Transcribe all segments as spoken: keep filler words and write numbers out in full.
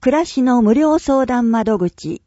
暮らしの無料相談窓口。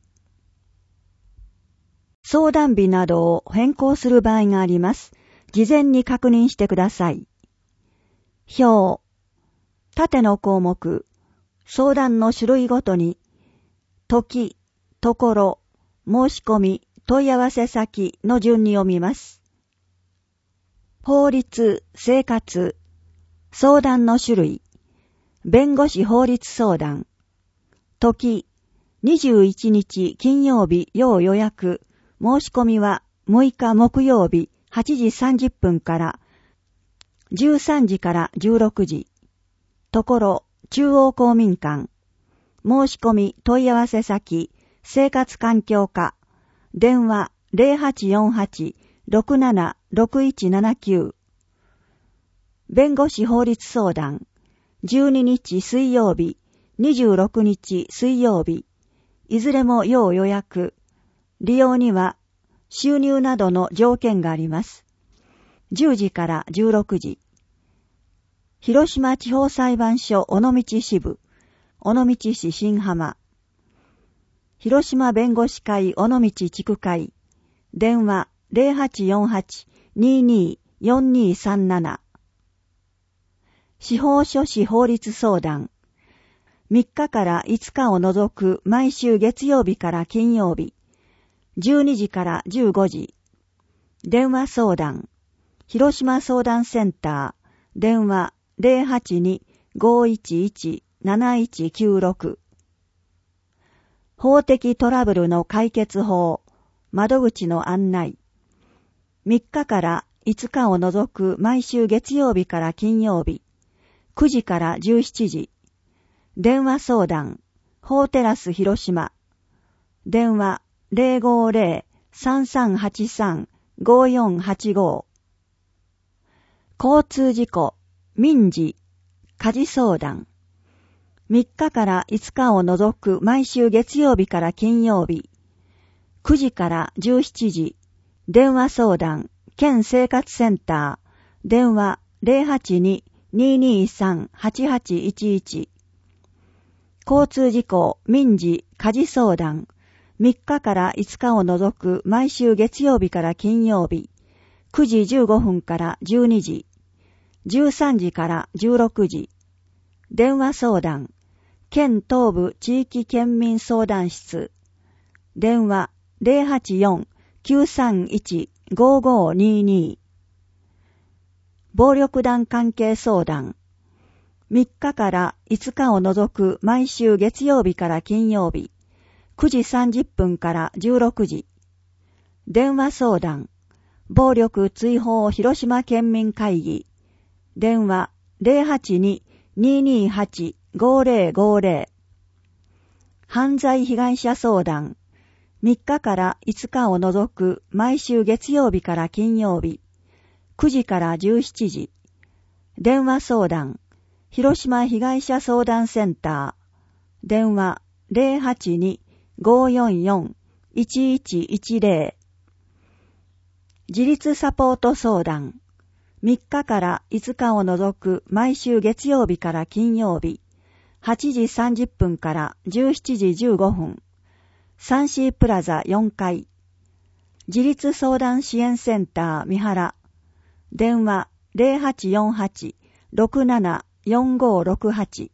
相談日などを変更する場合があります。事前に確認してください。表。縦の項目。相談の種類ごとに、時、ところ、申し込み、問い合わせ先の順に読みます。法律、生活、相談の種類、弁護士法律相談、時、にじゅういちにち金曜日要予約、申し込みはむいか木曜日はちじさんじゅっぷんからじゅうさんじからじゅうろくじ、ところ、中央公民館、申し込み問い合わせ先、生活環境課、電話 ゼロはちよんはち ろくなな ろくいちななきゅう。弁護士法律相談、じゅうににち水曜日、にじゅうろくにち水曜日、いずれも要予約。利用には収入などの条件があります。じゅうじからじゅうろくじ。広島地方裁判所尾道支部、尾道市新浜。広島弁護士会尾道地区会、電話 ゼロはちよんはち にによんにさんなな。司法書士法律相談、みっかからいつかを除く毎週月曜日から金曜日、じゅうにじからじゅうごじ。電話相談、広島相談センター、電話 ゼロはちに ごいちいち なないちきゅうろく。法的トラブルの解決法、窓口の案内。みっかからいつかを除く毎週月曜日から金曜日、くじからじゅうしちじ。電話相談、法テラス広島。電話 ゼロごゼロ さんさんはちさん ごよんはちご。交通事故、民事、家事相談。みっかからいつかを除く毎週月曜日から金曜日、くじからじゅうしちじ。電話相談、県生活センター。電話 ゼロはちに ににさん はちはちいちいち。交通事故、民事、家事相談。みっかからいつかを除く毎週月曜日から金曜日、くじじゅうごふんからじゅうにじ、じゅうさんじからじゅうろくじ。電話相談、県東部地域県民相談室。電話 ゼロはちよん きゅうさんいち ごごにに。暴力団関係相談。みっかからいつかを除く毎週月曜日から金曜日、くじさんじゅっぷんからじゅうろくじ。電話相談、暴力追放広島県民会議。電話 ゼロはちに ににはち ごゼロごゼロ。犯罪被害者相談、みっかからいつかを除く毎週月曜日から金曜日、くじからじゅうしちじ。電話相談、広島被害者相談センター。電話 ゼロはちに ごよんよん いちいちいちゼロ。自立サポート相談。みっかからいつかを除く毎週月曜日から金曜日、はちじさんじゅっぷんからじゅうしちじじゅうごふん。サンシープラザよんかい。自立相談支援センター三原。電話 ゼロはちよんはち ろくなな よんごろくはち。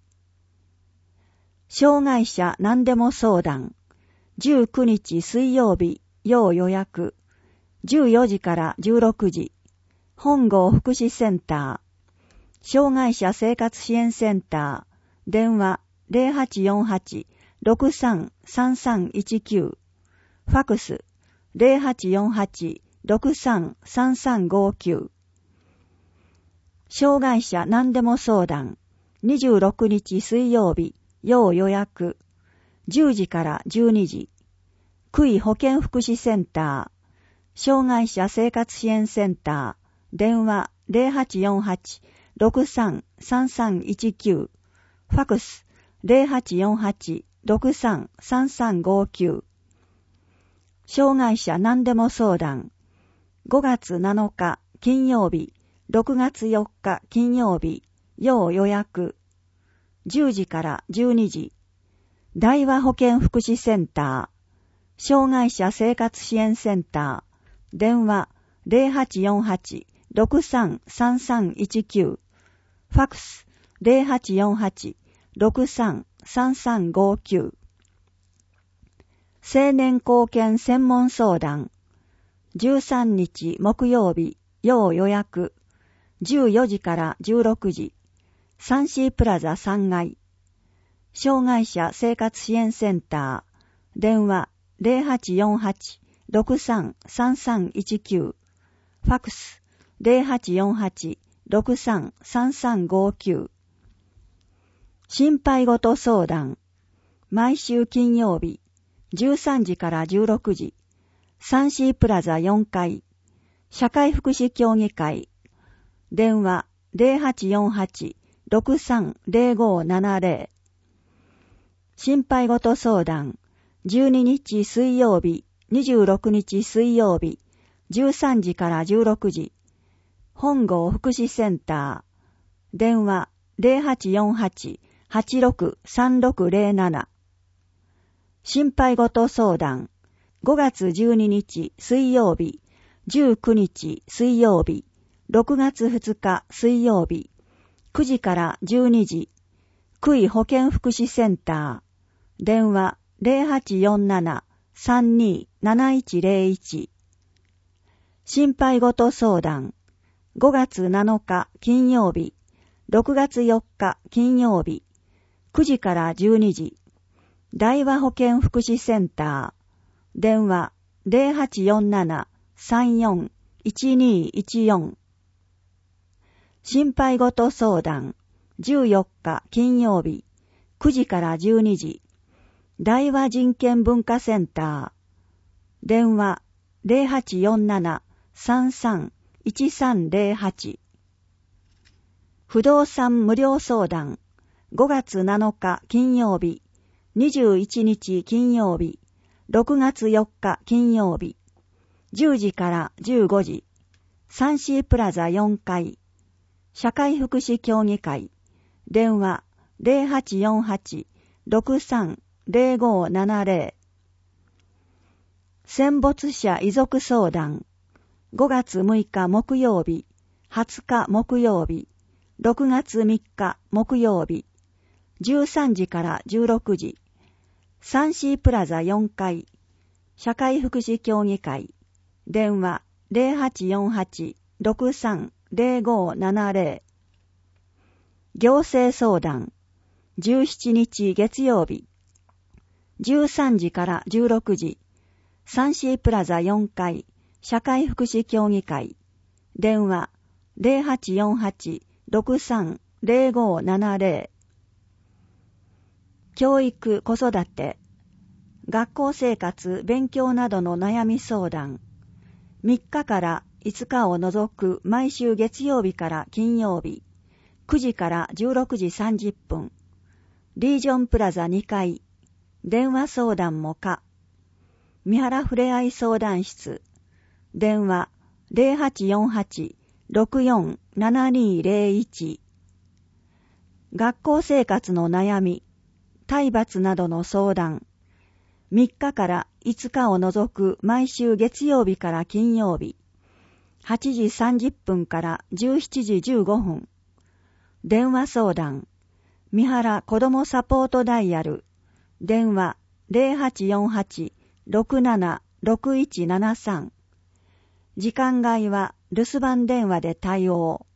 障害者何でも相談。じゅうくにち水曜日、要予約。じゅうよじからじゅうろくじ。本郷福祉センター。障害者生活支援センター。電話 ゼロはちよんはち ろくさん さんさんいちきゅう。ファクス ゼロはちよんはち ろくさん さんさんごきゅう。障害者何でも相談。にじゅうろくにち水曜日、要予約。じゅうじからじゅうにじ。区医保健福祉センター。障害者生活支援センター。電話 ゼロはちよんはち ろくさん さんさんいちきゅう。ファクス ゼロはちよんはち ろくさん さんさんごきゅう。障害者何でも相談。ごがつなのか金曜日、ろくがつよっか金曜日、要予約。じゅうじからじゅうにじ。 大和保健福祉センター、障害者生活支援センター、電話 ゼロはちよんはち ろくさん さんさんいちきゅう、ファックス ゼロはちよんはち ろくさん さんさんごきゅう。青年貢献専門相談、じゅうさんにち木曜日、要予約、じゅうよじからじゅうろくじ、サンシープラザさんがい、障害者生活支援センター、電話 ゼロはちよんはち ろくさん さんさんいちきゅう、ファックス ゼロはちよんはち ろくさん さんさんごきゅう。心配事相談、毎週金曜日、じゅうさんじからじゅうろくじ、サンシープラザよんかい、社会福祉協議会、電話 ゼロはちよんはち ろくさん ゼロごななゼロ。心配事相談、じゅうににち水曜日、にじゅうろくにち水曜日、じゅうさんじからじゅうろくじ、本郷福祉センター、電話 ゼロはちよんはち はちろく さんろくゼロなな。心配事相談、ごがつじゅうににち水曜日、じゅうくにち水曜日、ろくがつふつか水曜日、くじからじゅうにじ、区医保健福祉センター、電話 ゼロはちよんなな さんにーなないちゼロいち。心配事相談、ごがつなのか金曜日、ろくがつよっか金曜日、くじからじゅうにじ、大和保健福祉センター、電話 ゼロはちよんなな さんよん いちにーいちよん。心配事相談、じゅうよっか金曜日、くじからじゅうにじ、大和人権文化センター、電話 ゼロはちよんなな さんさん いちさんゼロはち。不動産無料相談、ごがつなのか金曜日、にじゅういちにち金曜日、ろくがつよっか金曜日、じゅうじからじゅうごじ、サンシープラザよんかい、社会福祉協議会、電話 ゼロはちよんはち ろくさん ゼロごななゼロ。戦没者遺族相談、ごがつむいか木曜日、はつか木曜日、ろくがつみっか木曜日、じゅうさんじからじゅうろくじ、サンシープラザよんかい、社会福祉協議会、電話 ゼロはちよんはち ろくさん ゼロごななゼロ。行政相談、じゅうしちにち月曜日、じゅうさんじからじゅうろくじ、サンシープラザよんかい、社会福祉協議会、電話 ゼロはちよんはち ろくさん ゼロごななゼロ。教育子育て、学校生活勉強などの悩み相談、みっかからいつかを除く毎週月曜日から金曜日、くじからじゅうろくじさんじゅっぷん、リージョンプラザにかい、電話相談も可、三原ふれあい相談室、電話 ゼロはちよんはち ろくよん ななにゼロいち。学校生活の悩み、体罰などの相談、みっかからいつかを除く毎週月曜日から金曜日、はちじさんじゅっぷんからじゅうしちじじゅうごふん、電話相談、三原子どもサポートダイヤル、電話 ゼロはちよんはち ろくなな ろくいちななさん。時間外は留守番電話で対応。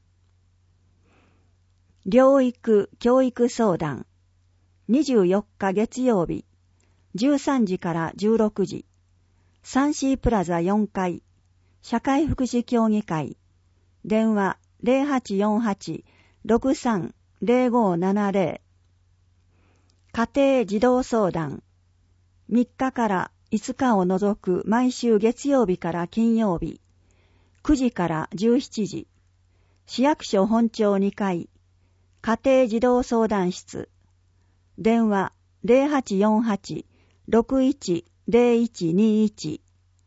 療育教育相談、にじゅうよっか月曜日、じゅうさんじからじゅうろくじ、サンシープラザよんかい、社会福祉協議会、電話 ゼロはちよんはち ろくさん ゼロごななゼロ。家庭児童相談、みっかからいつかを除く毎週月曜日から金曜日、くじからじゅうしちじ、市役所本庁にかい、家庭児童相談室、電話 ゼロはちよんはち ろくいち ゼロいちにいち。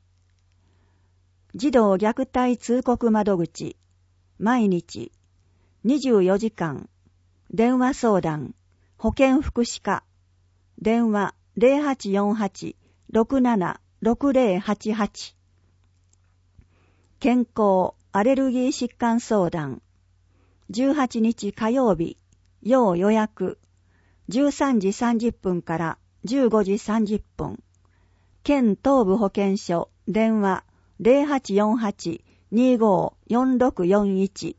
児童虐待通告窓口、毎日、にじゅうよじかん、電話相談、保健福祉課、 電話 ゼロはちよんはち ろくなな ろくゼロはちはち。健康アレルギー疾患相談。じゅうはちにち火曜日、要予約。じゅうさんじさんじゅっぷんからじゅうごじさんじゅっぷん。県東部保健所、電話 ゼロはちよんはち にごよんろくよんいち。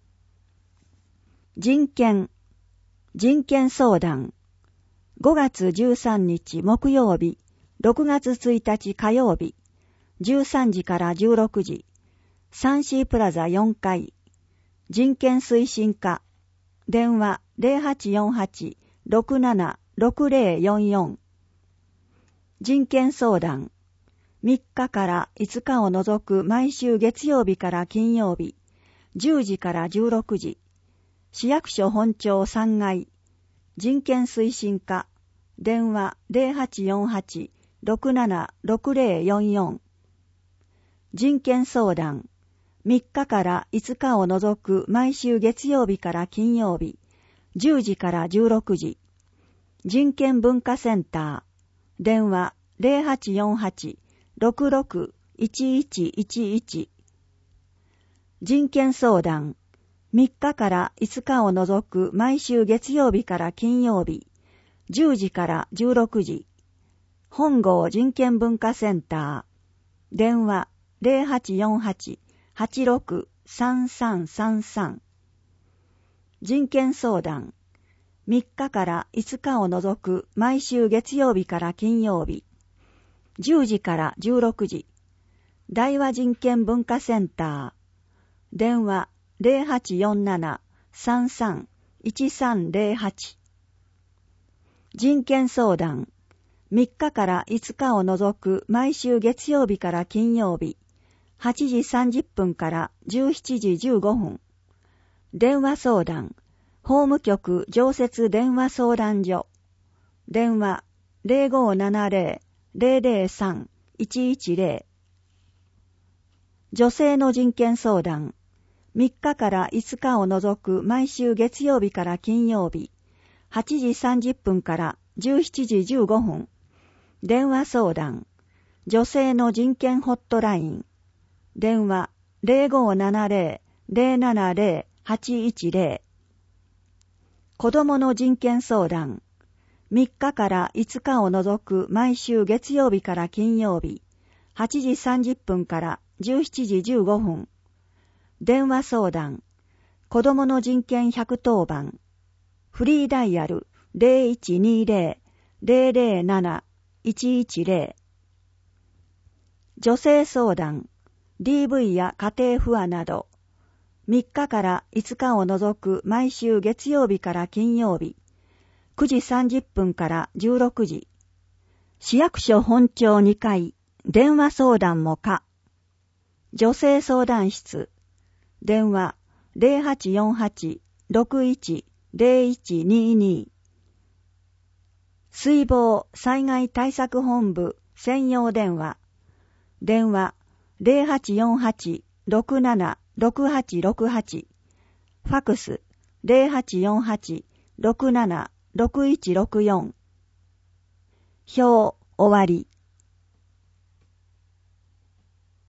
人権、人権相談。ごがつじゅうさんにち木曜日、ろくがつついたち火曜日、じゅうさんじからじゅうろくじ、サンシープラザよんかい、人権推進課、電話 ゼロはちよんはち ろくなな ろくゼロよんよん。人権相談、みっかからいつかを除く毎週月曜日から金曜日、じゅうじからじゅうろくじ、市役所本庁さんがい、人権推進課、電話 ゼロはちよんはち ろくなな ろくゼロよんよん。人権相談、みっかからいつかを除く毎週月曜日から金曜日、じゅうじからじゅうろくじ、人権文化センター、電話 ゼロはちよんはち ろくろく いちいちいちいち。人権相談、みっかからいつかを除く毎週月曜日から金曜日、じゅうじからじゅうろくじ、本郷人権文化センター、電話 ゼロはちよんはち はちろく さんさんさんさん。人権相談、みっかからいつかを除く毎週月曜日から金曜日、じゅうじからじゅうろくじ、大和人権文化センター、電話ゼロはちよんなな さんさん いちさんゼロはち。人権相談、みっかからいつかを除く毎週月曜日から金曜日、はちじさんじゅっぷんからじゅうしちじじゅうごふん。電話相談、法務局常設電話相談所。電話ゼロごななゼロ ゼロゼロさん いちいちゼロ。女性の人権相談、みっかからいつかを除く毎週月曜日から金曜日、はちじさんじゅっぷんからじゅうしちじじゅうごふん。電話相談、女性の人権ホットライン。電話ゼロごななゼロ ゼロななゼロ はちいちゼロ。子供の人権相談、みっかからいつかを除く毎週月曜日から金曜日、はちじさんじゅっぷんからじゅうしちじじゅうごふん。電話相談、子供の人権ひゃくとおばん。フリーダイヤル ゼロいちにゼロ ゼロゼロなな いちいちゼロ。女性相談、ディーブイ や家庭不和など、みっかからいつかを除く毎週月曜日から金曜日、くじさんじゅっぷんからじゅうろくじ、市役所本庁にかい、電話相談も可。女性相談室、電話ゼロはちよんはち ろくいち ゼロいちにに。水防災害対策本部専用電話、電話ゼロはちよんはち ろくなな ろくはちろくはち、ファクスゼロはちよんはち ろくなな ろくいちろくよん。表終わり。